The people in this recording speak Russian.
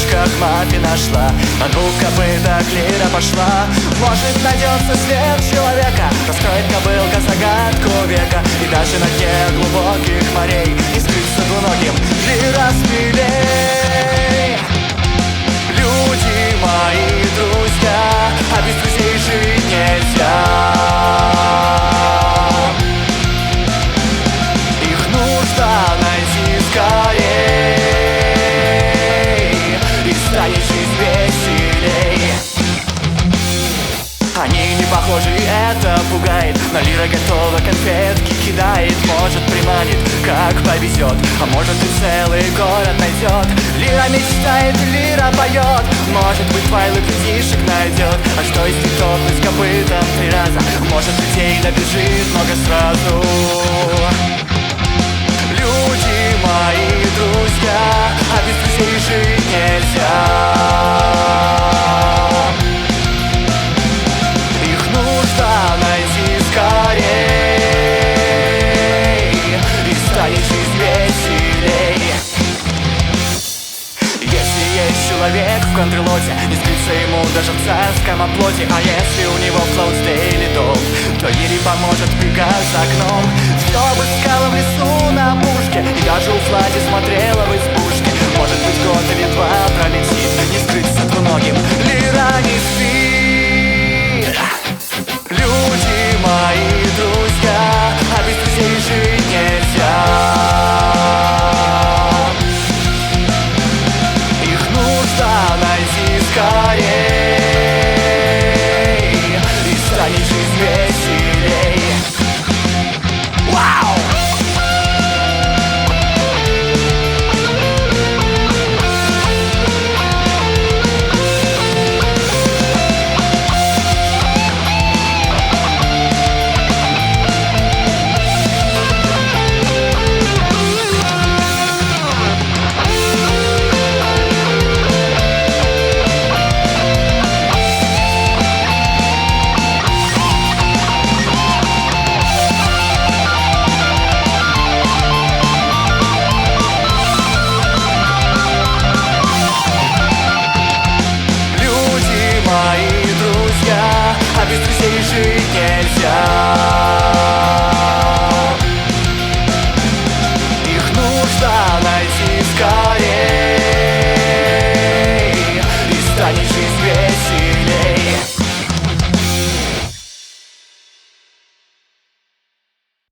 поисках мафия нашла. На двух копытах лира пошла. Может, найдется след человека, раскроет кобылка загадку века. И даже на дне глубоких морей не скрыться двуногим лира смелей. Люди мои друзья, а без друзей жить нельзя. Их нужно найти скорей, и станет жизнь веселей. Они не похожи, и это пугает, но лира готова, конфетки кидает. Может, приманит, как повезет, а может и целый город найдет. Лира мечтает, лира поет, может быть, твайлайт детишек найдет. А что если топнуть копытом 3 раза? Может, людей набежит много сразу. Люди мои друзья, а без друзей жить нельзя. Их нужно найти скорей, и станет жизнь веселей. Если есть человек в контролоте, не скрыться ему даже в царском оплоте. А если у него флоут стейли дом, то Лире поможет бега за окном. Все бы искала в лесу на пушке, и даже у Флади смотрела в избушке. Может быть, год или 2 пролетит, не скрыться двуногим лира не спит. Люди мои друзья, а без друзей жить нельзя. Их нужно найти скорей, и станет жизнь веселей. Вау! А без друзей жить нельзя. Их нужно найти скорее.